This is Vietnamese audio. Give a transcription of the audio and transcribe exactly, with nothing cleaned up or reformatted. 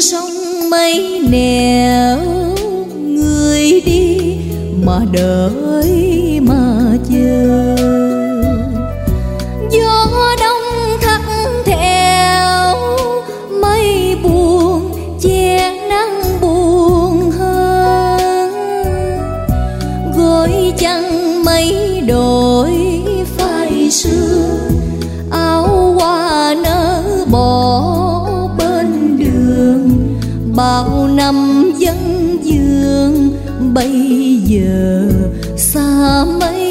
sông mấy nẻo, người đi mà đợi mà chờ. Gió đông thắt theo mây buồn, che nắng buồn hơn. Gối chăn mây đổi phai sương, áo hoa nở bỏ bên đường. Bao năm dân dương bây giờ xa mấy